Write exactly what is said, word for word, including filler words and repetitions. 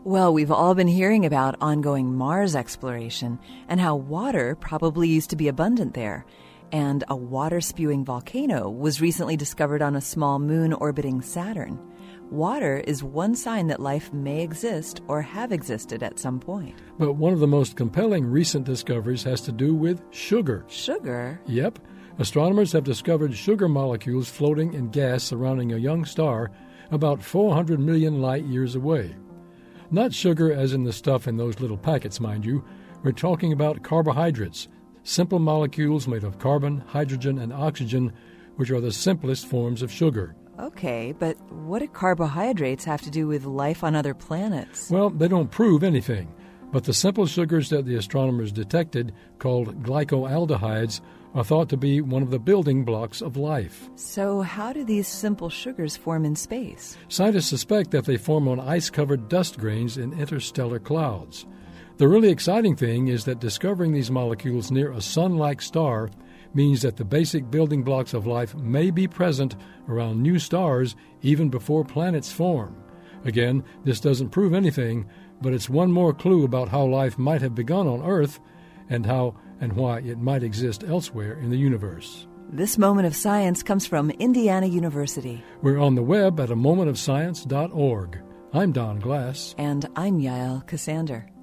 Well, we've all been hearing about ongoing Mars exploration and how water probably used to be abundant there. And a water-spewing volcano was recently discovered on a small moon orbiting Saturn. Water is one sign that life may exist or have existed at some point. But one of the most compelling recent discoveries has to do with sugar. Sugar? Yep. Astronomers have discovered sugar molecules floating in gas surrounding a young star about four hundred million light years away. Not sugar as in the stuff in those little packets, mind you. We're talking about carbohydrates, simple molecules made of carbon, hydrogen, and oxygen, which are the simplest forms of sugar. Okay, but what do carbohydrates have to do with life on other planets? Well, they don't prove anything, but the simple sugars that the astronomers detected, called glycoaldehydes, are thought to be one of the building blocks of life. So how do these simple sugars form in space? Scientists suspect that they form on ice-covered dust grains in interstellar clouds. The really exciting thing is that discovering these molecules near a sun-like star means that the basic building blocks of life may be present around new stars even before planets form. Again, this doesn't prove anything, but it's one more clue about how life might have begun on Earth and how and why it might exist elsewhere in the universe. This Moment of Science comes from Indiana University. We're on the web at a moment of science dot org. I'm Don Glass. And I'm Yael Cassander.